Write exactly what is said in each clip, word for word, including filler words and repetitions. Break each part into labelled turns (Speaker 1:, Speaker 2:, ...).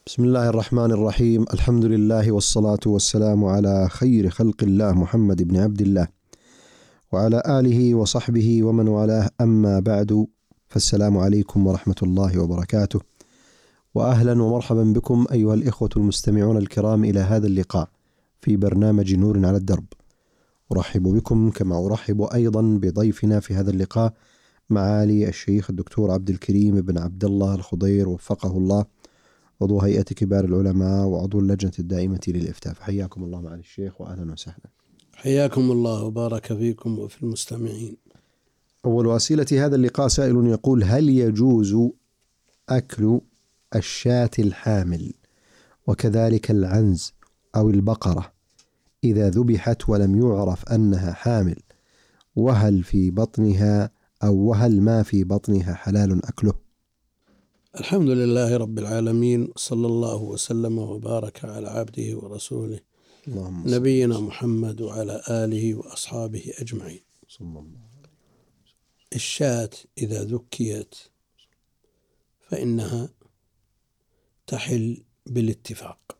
Speaker 1: بسم الله الرحمن الرحيم. الحمد لله والصلاة والسلام على خير خلق الله محمد بن عبد الله وعلى آله وصحبه ومن والاه، أما بعد، فالسلام عليكم ورحمة الله وبركاته، وأهلا ومرحبا بكم أيها الإخوة المستمعون الكرام إلى هذا اللقاء في برنامج نور على الدرب. أرحب بكم كما أرحب أيضا بضيفنا في هذا اللقاء، معالي الشيخ الدكتور عبد الكريم بن عبد الله الخضير وفقه الله، عضو هيئة كبار العلماء وعضو اللجنة الدائمة للإفتاء. فحياكم الله معالي الشيخ وأهلا وسهلا.
Speaker 2: حياكم الله وبارك فيكم وفي المستمعين.
Speaker 1: أول أسئلة هذا اللقاء سائل يقول: هل يجوز أكل الشاة الحامل وكذلك العنز أو البقرة إذا ذبحت ولم يعرف أنها حامل، وهل في بطنها أو وهل ما في بطنها حلال أكله؟
Speaker 2: الحمد لله رب العالمين، صلى الله وسلم وبارك على عبده ورسوله نبينا محمد وعلى آله وأصحابه أجمعين. الشاة إذا ذكيت فإنها تحل بالاتفاق،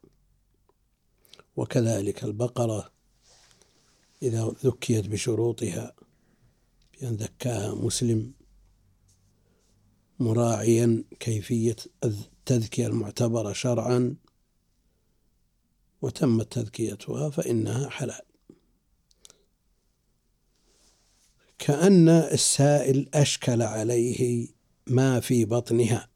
Speaker 2: وكذلك البقرة إذا ذكيت بشروطها بأن ذكاها مسلم مراعيا كيفية التذكية المعتبرة شرعا وتمت تذكيتها فإنها حلال. كأن السائل أشكل عليه ما في بطنها،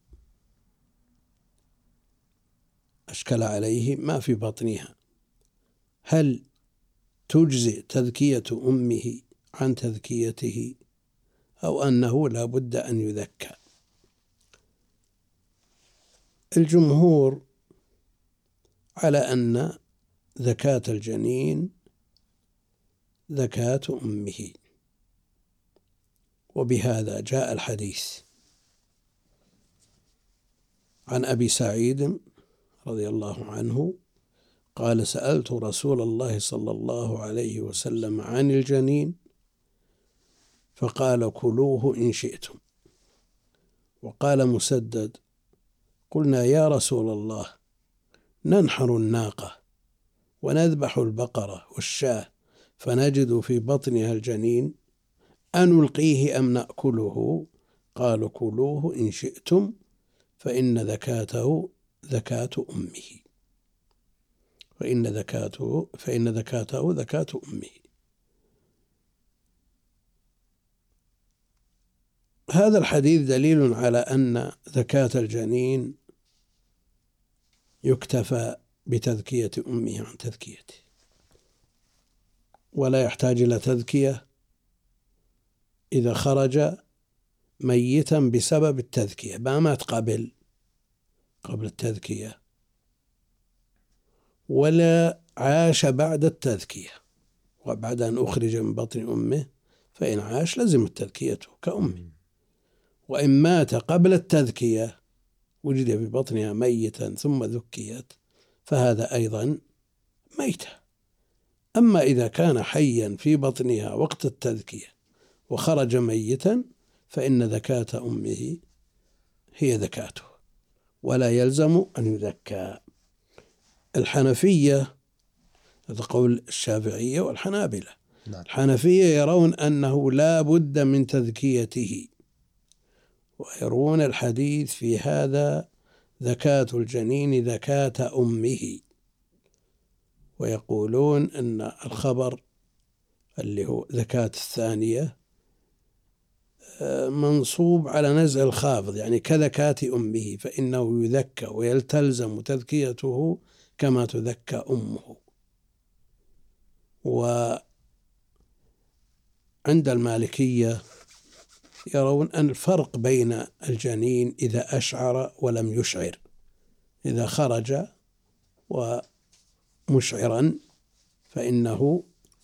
Speaker 2: أشكل عليه ما في بطنها، هل تجزئ تذكية أمه عن تذكيته أو أنه لا بد أن يذكى؟ الجمهور على أن زكاة الجنين زكاة أمه، وبهذا جاء الحديث عن أبي سعيد رضي الله عنه قال: سألت رسول الله صلى الله عليه وسلم عن الجنين فقال: كلوه إن شئتم. وقال مسدد: قلنا يا رسول الله، ننحر الناقة ونذبح البقرة والشاة فنجد في بطنها الجنين، أنلقيه أم نأكله؟ قالوا: كلوه إن شئتم فإن ذكاته ذكاة أمه، فإن ذكاته فإن ذكاته ذكاة أمه. هذا الحديث دليل على أن زكاة الجنين يكتفى بتذكية أمه عن تذكيته، ولا يحتاج إلى تذكية إذا خرج ميتا بسبب التذكية، ما مات قبل قبل التذكية ولا عاش بعد التذكية، وبعد أن أخرج من بطن أمه فإن عاش لزم التذكية كأمه. وإن مات قبل التذكية وجد في بطنها ميتا ثم ذكيت فهذا أيضا ميتة. أما إذا كان حيا في بطنها وقت التذكية وخرج ميتا فإن ذكاة أمه هي ذكاته ولا يلزم أن يذكى. الحنفية، هذا قول الشافعية والحنابلة، الحنفية يرون أنه لا بد من تذكيته، ويرون الحديث في هذا زكاة الجنين زكاة أمه، ويقولون أن الخبر اللي هو زكاة الثانية منصوب على نزع الخافض، يعني كزكاة أمه، فإنه يذكى ويلتزم تذكيته كما تذكى أمه. وعند المالكية يرون أن الفرق بين الجنين إذا أشعر ولم يشعر، إذا خرج ومشعرا فإنه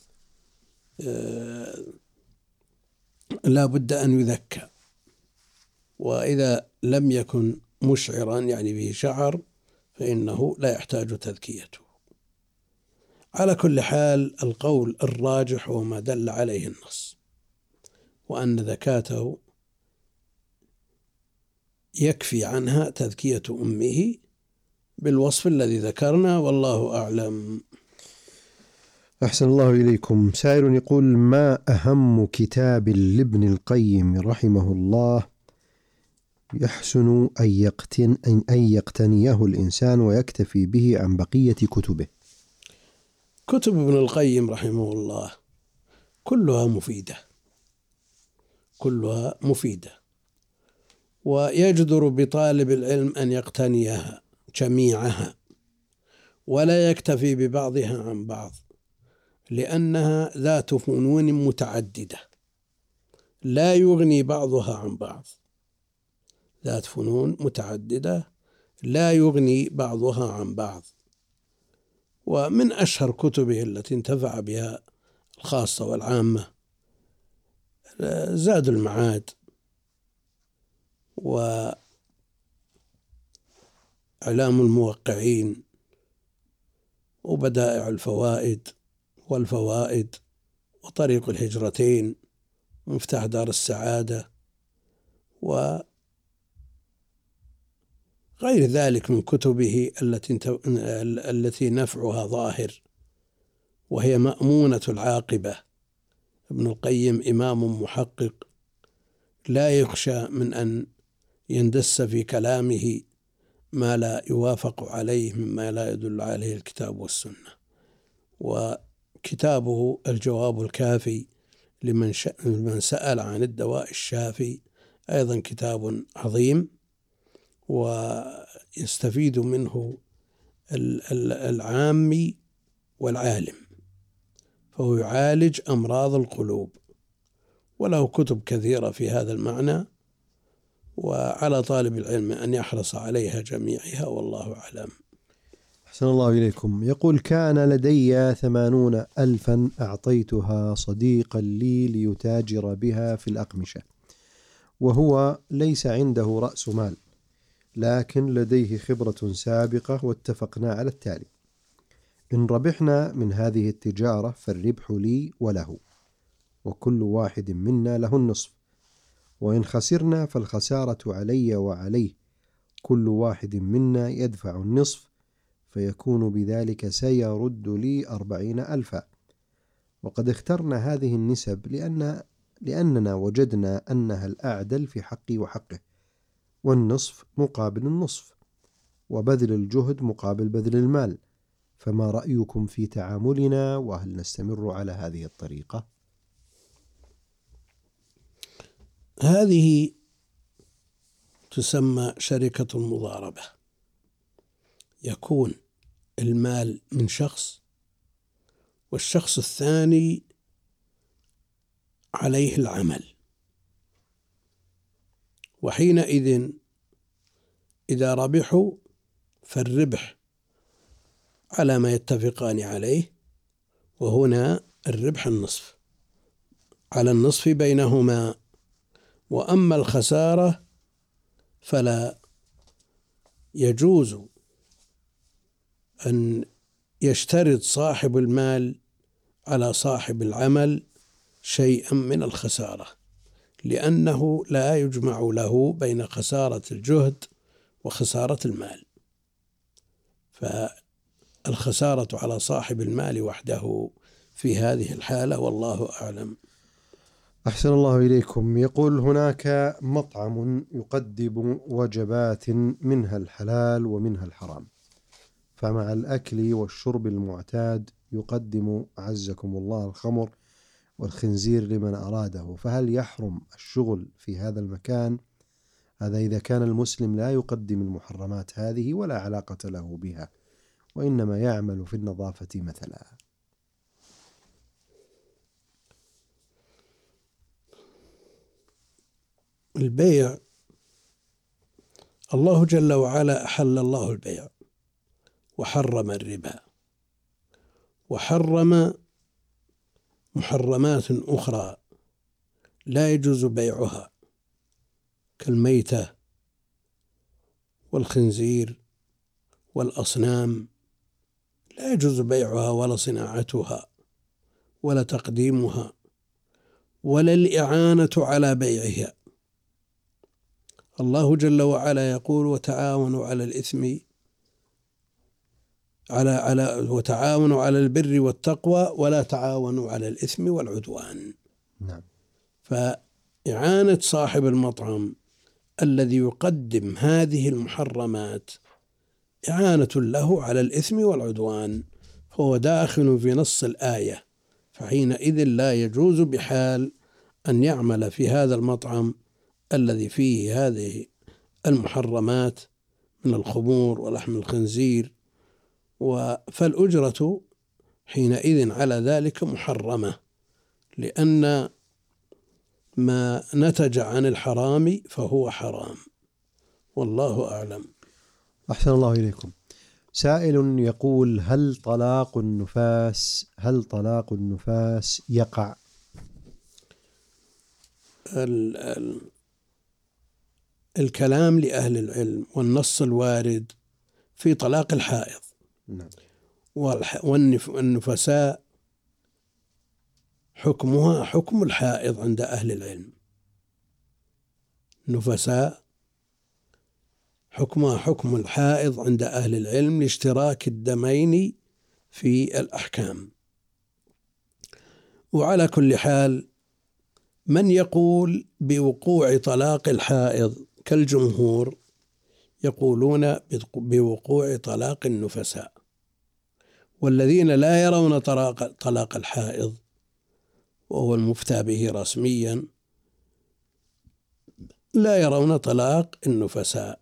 Speaker 2: لا بد أن يذكى، وإذا لم يكن مشعرا يعني به شعر فإنه لا يحتاج تذكيته. على كل حال القول الراجح هو ما دل عليه النص، وأن زكاته يكفي عنها تذكية أمه بالوصف الذي ذكرنا، والله أعلم.
Speaker 1: أحسن الله إليكم. سائل يقول: ما أهم كتاب لابن القيم رحمه الله يحسن أن يقتن أن يقتنيه الإنسان ويكتفي به عن بقية كتبه؟
Speaker 2: كتب ابن القيم رحمه الله كلها مفيدة، كلها مفيدة، ويجدر بطالب العلم أن يقتنيها جميعها ولا يكتفي ببعضها عن بعض، لأنها ذات فنون متعددة لا يغني بعضها عن بعض، ذات فنون متعددة لا يغني بعضها عن بعض. ومن أشهر كتبه التي انتفع بها الخاصة والعامة زاد المعاد، وإعلام الموقعين، وبدائع الفوائد والفوائد، وطريق الهجرتين، ومفتاح دار السعادة، وغير ذلك من كتبه التي التي نفعها ظاهر وهي مأمونة العاقبة. ابن القيم إمام محقق لا يخشى من أن يندس في كلامه ما لا يوافق عليه مما لا يدل عليه الكتاب والسنة. وكتابه الجواب الكافي لمن, لمن سأل عن الدواء الشافي أيضا كتاب عظيم، ويستفيد منه العامي والعالم، فهو يعالج أمراض القلوب، وله كتب كثيرة في هذا المعنى، وعلى طالب العلم أن يحرص عليها جميعها، والله أعلم.
Speaker 1: أحسن الله إليكم. يقول: كان لدي ثمانون ألفا أعطيتها صديقا لي ليتاجر بها في الأقمشة، وهو ليس عنده رأس مال، لكن لديه خبرة سابقة، واتفقنا على التالي: إن ربحنا من هذه التجارة فالربح لي وله، وكل واحد منا له النصف، وإن خسرنا فالخسارة علي وعليه، كل واحد منا يدفع النصف، فيكون بذلك سيرد لي أربعين ألفا. وقد اخترنا هذه النسب لأن لأننا وجدنا أنها الأعدل في حقي وحقه، والنصف مقابل النصف، وبذل الجهد مقابل بذل المال. فما رأيكم في تعاملنا، وهل نستمر على هذه الطريقة؟
Speaker 2: هذه تسمى شركة المضاربة، يكون المال من شخص والشخص الثاني عليه العمل، وحينئذ إذا ربحوا فالربح على ما يتفقان عليه، وهنا الربح النصف على النصف بينهما. وأما الخسارة فلا يجوز أن يشترط صاحب المال على صاحب العمل شيئا من الخسارة، لأنه لا يجمع له بين خسارة الجهد وخسارة المال، فالخسارة على صاحب المال وحده في هذه الحالة، والله أعلم.
Speaker 1: أحسن الله إليكم. يقول: هناك مطعم يقدم وجبات منها الحلال ومنها الحرام، فمع الأكل والشرب المعتاد يقدم عزكم الله الخمر والخنزير لمن أراده، فهل يحرم الشغل في هذا المكان؟ هذا إذا كان المسلم لا يقدم المحرمات هذه ولا علاقة له بها، وإنما يعمل في النظافة مثلا.
Speaker 2: البيع، الله جل وعلا أحل الله البيع وحرم الربا، وحرم محرمات أخرى لا يجوز بيعها كالميتة والخنزير والأصنام، لا يجوز بيعها ولا صناعتها ولا تقديمها ولا الإعانة على بيعها. الله جل وعلا يقول: وتعاونوا على الإثم على على وتعاونوا على البر والتقوى ولا تعاونوا على الإثم والعدوان.
Speaker 1: نعم.
Speaker 2: فإعانة صاحب المطعم الذي يقدم هذه المحرمات إعانة له على الإثم والعدوان، فهو داخل في نص الآية، فحينئذ لا يجوز بحال أن يعمل في هذا المطعم الذي فيه هذه المحرمات من الخمور ولحم الخنزير، فالأجرة حينئذ على ذلك محرمة، لأن ما نتج عن الحرام فهو حرام، والله أعلم.
Speaker 1: أحسن الله إليكم. سائل يقول: هل طلاق النفاس هل طلاق النفاس يقع؟
Speaker 2: ال ال الكلام لأهل العلم والنص الوارد في طلاق الحائض.
Speaker 1: نعم.
Speaker 2: والنفساء حكمها حكم الحائض عند أهل العلم. نفساء حكمها حكم الحائض عند أهل العلم لاشتراك الدمين في الأحكام. وعلى كل حال من يقول بوقوع طلاق الحائض كالجمهور يقولون بوقوع طلاق النفساء، والذين لا يرون طلاق طلاق الحائض وهو المفتى به رسميا لا يرون طلاق النفساء،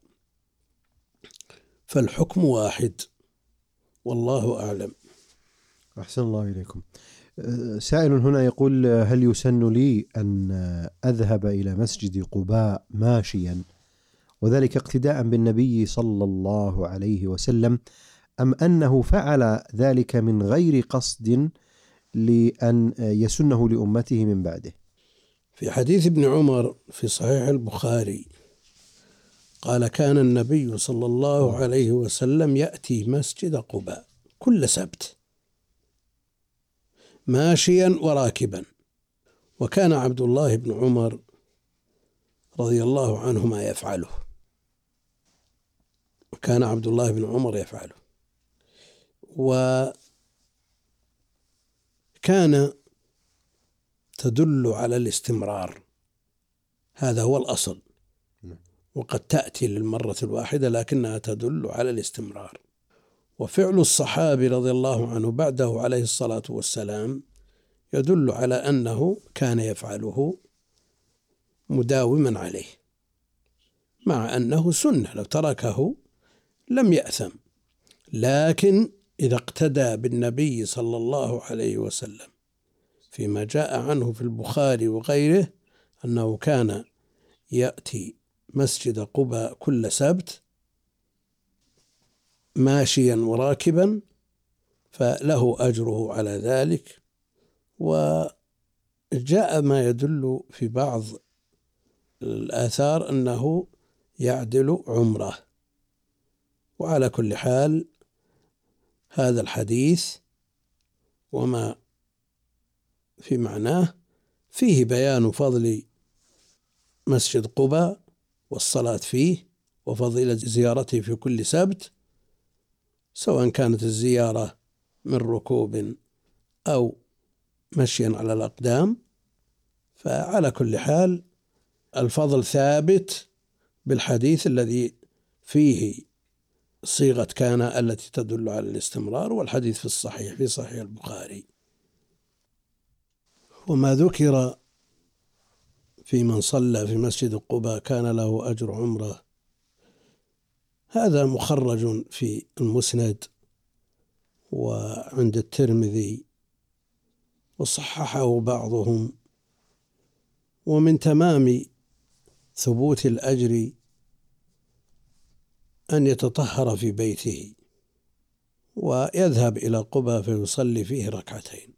Speaker 2: فالحكم واحد، والله أعلم.
Speaker 1: أحسن الله إليكم. سائل هنا يقول: هل يسن لي أن أذهب إلى مسجد قباء ماشيا وذلك اقتداء بالنبي صلى الله عليه وسلم، أم أنه فعل ذلك من غير قصد لأن يسنه لأمته من بعده؟
Speaker 2: في حديث ابن عمر في صحيح البخاري قال: كان النبي صلى الله عليه وسلم يأتي مسجد قباء كل سبت ماشيا وراكبا، وكان عبد الله بن عمر رضي الله عنهما يفعله وكان عبد الله بن عمر يفعله وكان تدل على الاستمرار، هذا هو الأصل، وقد تأتي للمرة الواحدة لكنها تدل على الاستمرار. وفعل الصحابي رضي الله عنه بعده عليه الصلاة والسلام يدل على أنه كان يفعله مداوما عليه، مع أنه سنة لو تركه لم يأثم، لكن إذا اقتدى بالنبي صلى الله عليه وسلم فيما جاء عنه في البخاري وغيره أنه كان يأتي مسجد قباء كل سبت ماشيا وراكبا فله أجره على ذلك. وجاء ما يدل في بعض الآثار أنه يعدل عمره. وعلى كل حال هذا الحديث وما في معناه فيه بيان فضل مسجد قباء والصلاة فيه وفضيلة زيارته في كل سبت، سواء كانت الزيارة من ركوب أو مشيا على الأقدام، فعلى كل حال الفضل ثابت بالحديث الذي فيه صيغة كان التي تدل على الاستمرار، والحديث في الصحيح في صحيح البخاري. وما ذكر في من صلى في مسجد قباء كان له أجر عمره، هذا مخرج في المسند وعند الترمذي وصححه بعضهم. ومن تمام ثبوت الأجر أن يتطهر في بيته ويذهب إلى قباء فيصلي فيه ركعتين.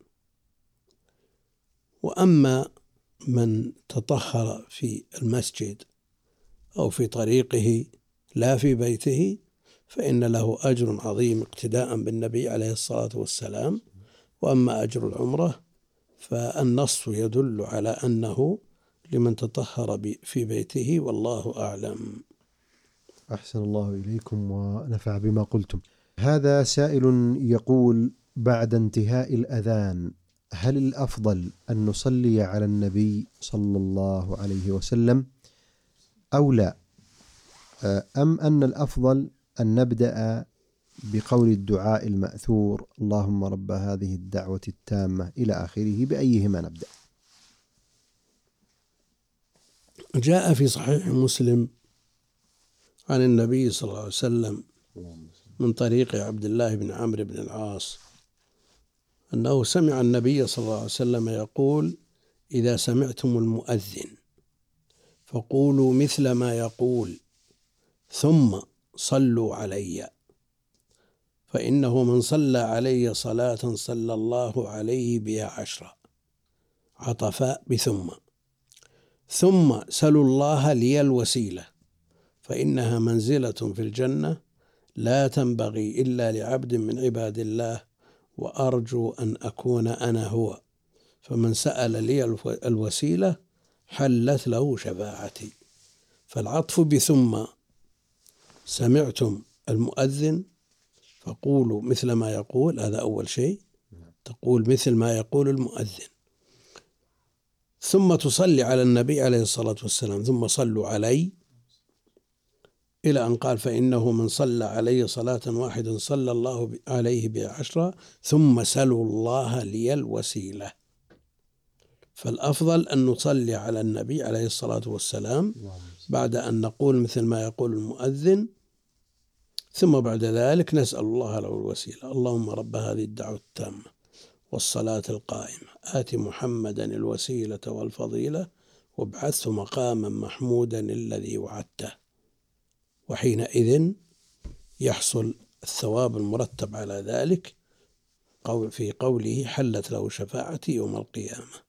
Speaker 2: وأما من تطهر في المسجد أو في طريقه لا في بيته فإن له أجر عظيم اقتداء بالنبي عليه الصلاة والسلام. وأما أجر العمرة فالنص يدل على أنه لمن تطهر في بيته، والله أعلم.
Speaker 1: أحسن الله إليكم ونفع بما قلتم. هذا سائل يقول: بعد انتهاء الأذان هل الأفضل أن نصلي على النبي صلى الله عليه وسلم أو لا، أم أن الأفضل أن نبدأ بقول الدعاء المأثور اللهم رب هذه الدعوة التامة إلى آخره، بأيهما نبدأ؟
Speaker 2: جاء في صحيح مسلم عن النبي صلى الله عليه وسلم من طريق عبد الله بن عمرو بن العاص أنه سمع النبي صلى الله عليه وسلم يقول: إذا سمعتم المؤذن فقولوا مثل ما يقول ثم صلوا علي، فإنه من صلى علي صلاة صلى الله عليه بها عشرا. عطف بثم. ثم سلوا الله لي الوسيلة فإنها منزلة في الجنة لا تنبغي إلا لعبد من عباد الله، وأرجو أن أكون أنا هو، فمن سأل لي الوسيلة حلت له شفاعتي. فالعطف بثم: سمعتم المؤذن فقولوا مثل ما يقول، هذا أول شيء، تقول مثل ما يقول المؤذن، ثم تصلي على النبي عليه الصلاة والسلام، ثم صلوا علي، إلى أن قال: فإنه من صلى علي صلاة واحدة صلى الله عليه بها عشرا، ثم سلوا الله لي الوسيلة. فالأفضل أن نصلي على النبي عليه الصلاة والسلام بعد أن نقول مثل ما يقول المؤذن، ثم بعد ذلك نسأل الله له الوسيلة. اللهم رب هذه الدعوة التامة والصلاة القائمة آت محمدا الوسيلة والفضيلة وابعثه مقاما محمودا الذي وعدته. وحينئذ يحصل الثواب المرتب على ذلك في قوله حلت له شفاعتي يوم القيامة.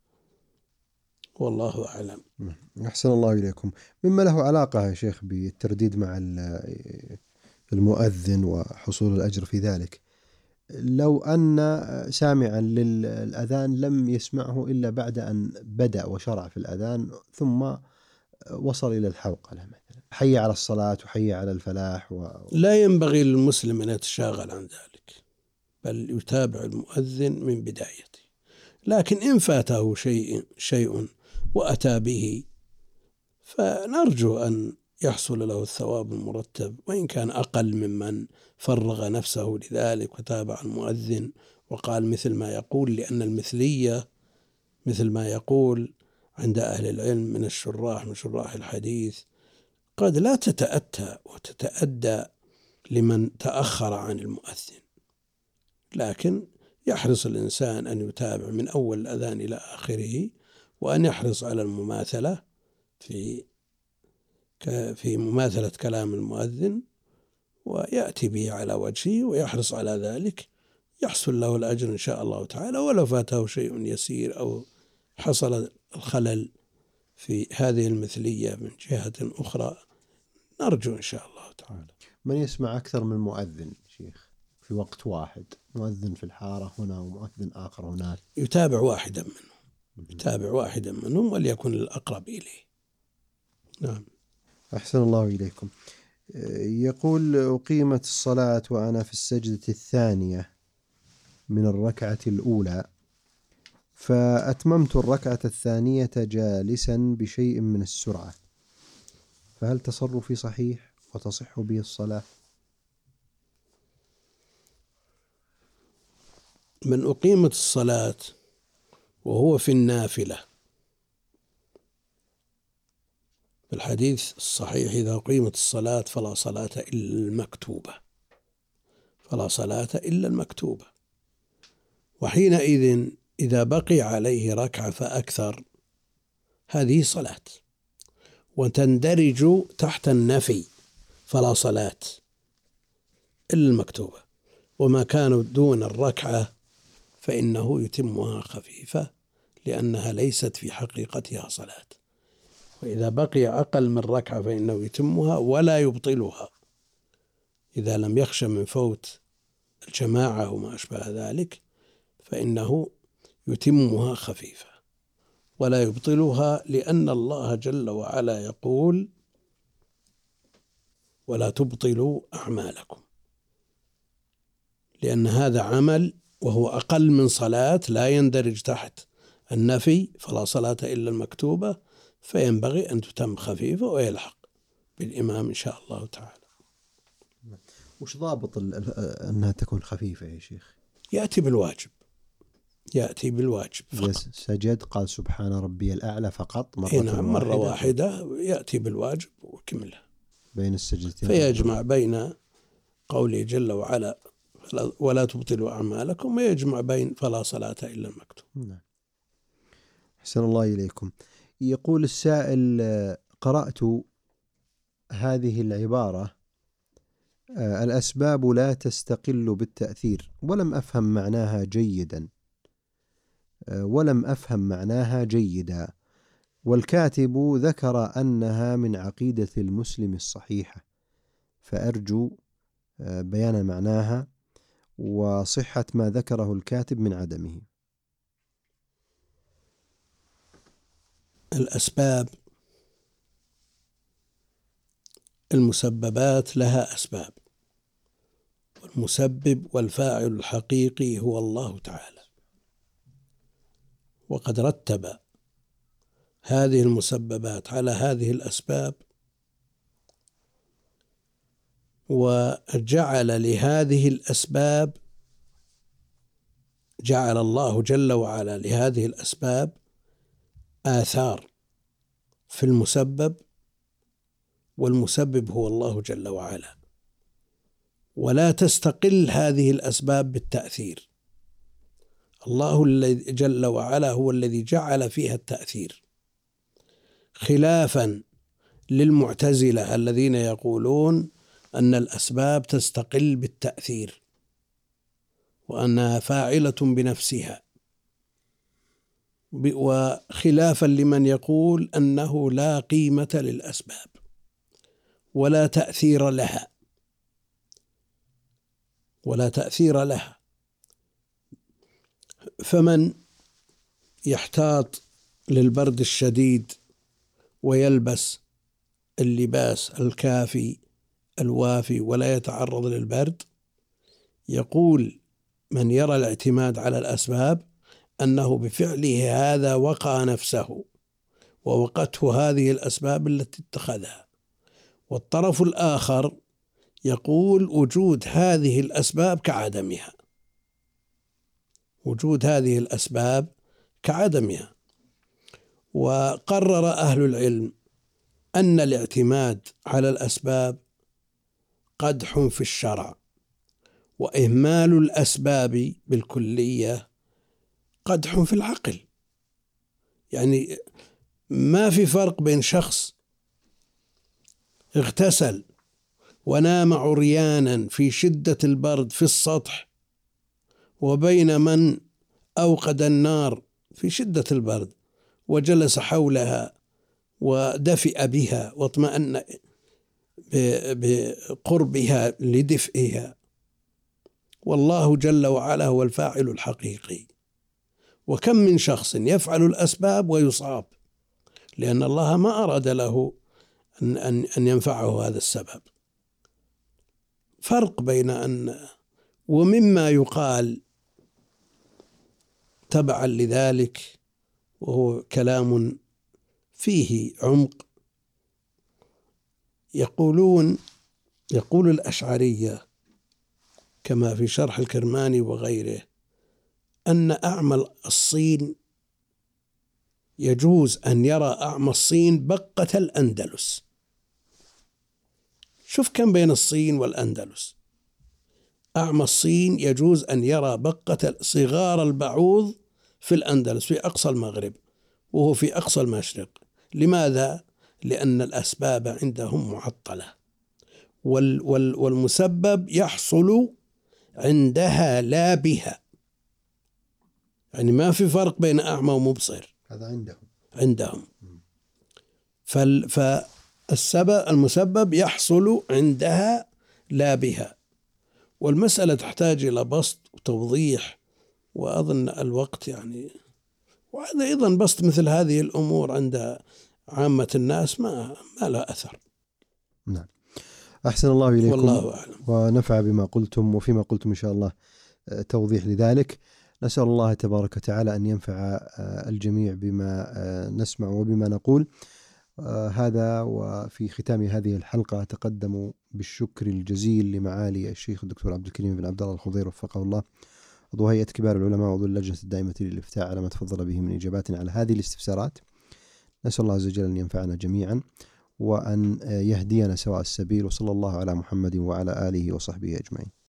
Speaker 2: والله أعلم.
Speaker 1: أحسن الله إليكم. مما له علاقة يا شيخ بالترديد مع المؤذن وحصول الأجر في ذلك، لو أن سامعا للأذان لم يسمعه إلا بعد أن بدأ وشرع في الأذان ثم وصل إلى الحوقلة مثلا، حي على الصلاة وحي على الفلاح و...
Speaker 2: لا ينبغي للمسلم أن يتشاغل عن ذلك، بل يتابع المؤذن من بدايته. لكن إن فاته شيء شيء وأتى به فنرجو أن يحصل له الثواب المرتب، وإن كان أقل ممن فرغ نفسه لذلك وتابع المؤذن وقال مثل ما يقول، لأن المثلية مثل ما يقول عند أهل العلم من الشراح من شراح الحديث قد لا تتأتى وتتأدى لمن تأخر عن المؤذن، لكن يحرص الإنسان أن يتابع من أول الأذان إلى آخره، وأن يحرص على المماثلة في في مماثلة كلام المؤذن ويأتي به على وجهه ويحرص على ذلك، يحصل له الأجر إن شاء الله تعالى. ولو فاته شيء يسير أو حصل الخلل في هذه المثلية من جهة أخرى نرجو إن شاء الله تعالى.
Speaker 1: من يسمع أكثر من مؤذن شيخ في وقت واحد، مؤذن في الحارة هنا ومؤذن آخر هناك،
Speaker 2: يتابع واحدا منهم يتابع واحدا منهم وليكن الأقرب إليه. نعم.
Speaker 1: أحسن الله إليكم. يقول: أقيمت الصلاة وأنا في السجدة الثانية من الركعة الأولى، فأتممت الركعة الثانية جالسا بشيء من السرعة، فهل تصرفي صحيح وتصح به الصلاة؟
Speaker 2: من أقيمت الصلاة وهو في النافلة، في الحديث الصحيح: إذا أقيمت الصلاة فلا صلاة إلا المكتوبة فلا صلاة إلا المكتوبة. وحينئذ إذا بقي عليه ركعة فأكثر هذه صلاة، وتندرج تحت النفي فلا صلاة إلا المكتوبة. وما كان دون الركعة فإنه يتمها خفيفة لأنها ليست في حقيقتها صلاة. وإذا بقي أقل من ركعة فإنه يتمها ولا يبطلها إذا لم يخش من فوت الجماعة وما أشبه ذلك، فإنه يتمها خفيفة ولا يبطلها، لأن الله جل وعلا يقول: ولا تبطلوا أعمالكم. لأن هذا عمل وهو أقل من صلاة لا يندرج تحت النفي، فلا صلاة إلا المكتوبة، فينبغي أن تتم خفيفة ويلحق بالإمام إن شاء الله تعالى.
Speaker 1: وش ضابط أنها تكون خفيفة يا شيخ؟
Speaker 2: يأتي بالواجب، يأتي بالواجب فقط.
Speaker 1: سجد قال سبحان ربي الأعلى فقط مرة,
Speaker 2: نعم مرة واحدة يأتي بالواجب وكملها
Speaker 1: بين السجدتين،
Speaker 2: فيجمع بين قوله جل وعلا ولا تبطلوا أعمالكم، ويجمع بين فلا صلاة إلا المكتوب.
Speaker 1: نعم. أحسن الله إليكم. يقول السائل: قرأت هذه العبارة الأسباب لا تستقل بالتأثير ولم أفهم معناها جيدا ولم أفهم معناها جيدا والكاتب ذكر أنها من عقيدة المسلم الصحيحة، فأرجو بيان معناها وصحة ما ذكره الكاتب من عدمه.
Speaker 2: الأسباب، المسببات لها أسباب، والمسبب والفاعل الحقيقي هو الله تعالى، وقد رتب هذه المسببات على هذه الأسباب، وجعل لهذه الأسباب جعل الله جل وعلا لهذه الأسباب آثار في المسبب، والمسبب هو الله جل وعلا، ولا تستقل هذه الأسباب بالتأثير. الله جل وعلا هو الذي جعل فيها التأثير، خلافا للمعتزلة الذين يقولون أن الأسباب تستقل بالتأثير وأنها فاعلة بنفسها، وخلافا لمن يقول أنه لا قيمة للأسباب ولا تأثير لها ولا تأثير لها فمن يحتاط للبرد الشديد ويلبس اللباس الكافي الوافي ولا يتعرض للبرد، يقول من يرى الاعتماد على الأسباب أنه بفعله هذا وقى نفسه ووقته هذه الأسباب التي اتخذها. والطرف الآخر يقول وجود هذه الأسباب كعدمها، وجود هذه الأسباب كعدمها. وقرر أهل العلم أن الاعتماد على الأسباب قدح في الشرع، وإهمال الأسباب بالكلية قدح في العقل. يعني ما في فرق بين شخص اغتسل ونام عريانا في شدة البرد في السطح وبين من أوقد النار في شدة البرد وجلس حولها ودفئ بها واطمأن بقربها لدفئها. والله جل وعلا هو الفاعل الحقيقي. وكم من شخص يفعل الأسباب ويصاب لأن الله ما أراد له أن أن ينفعه هذا السبب. فرق بين أن ومما يقال تبعا لذلك، وهو كلام فيه عمق، يقولون يقول الأشعرية كما في شرح الكرماني وغيره أن أعمى الصين يجوز أن يرى أعمى الصين بقة الأندلس. شوف كم بين الصين والأندلس. أعمى الصين يجوز أن يرى بقة صغار البعوض في الأندلس في أقصى المغرب وهو في أقصى المشرق. لماذا؟ لأن الأسباب عندهم معطلة، وال وال والمسبب يحصل عندها لا بها. يعني ما في فرق بين أعمى ومبصر،
Speaker 1: هذا عندهم
Speaker 2: عندهم فال فالسبب المسبب يحصل عندها لا بها. والمسألة تحتاج إلى بسط وتوضيح، وأظن الوقت يعني، وهذا أيضا بسط مثل هذه الأمور عند عامة الناس ما ما لا أثر.
Speaker 1: نعم. أحسن الله إليكم
Speaker 2: والله أعلم.
Speaker 1: ونفع بما قلتم، وفيما قلتم إن شاء الله توضيح لذلك. نسأل الله تبارك وتعالى أن ينفع الجميع بما نسمع وبما نقول. هذا وفي ختام هذه الحلقة أتقدم بالشكر الجزيل لمعالي الشيخ الدكتور عبد الكريم بن عبد الله الخضير وفقه الله، عضو هيئة كبار العلماء وعضو اللجنة الدائمة للإفتاء، على ما تفضل به من إجابات على هذه الاستفسارات. نسأل الله عز وجل أن ينفعنا جميعا وأن يهدينا سواء السبيل، وصلى الله على محمد وعلى آله وصحبه أجمعين.